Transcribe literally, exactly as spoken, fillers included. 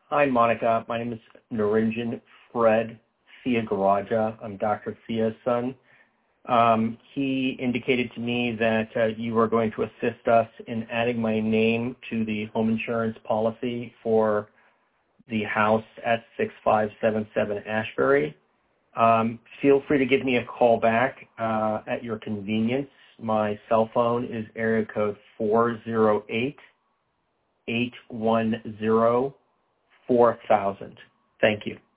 Hi, Monica. My name is Narinjan Fred Thiagaraja. I'm Doctor Thia's son. Um, he indicated to me that uh, you were going to assist us in adding my name to the home insurance policy for the house at six five seven seven Ashbury. Um, feel free to give me a call back uh, at your convenience. My cell phone is area code four zero eight, eight one zero, four thousand. Thank you.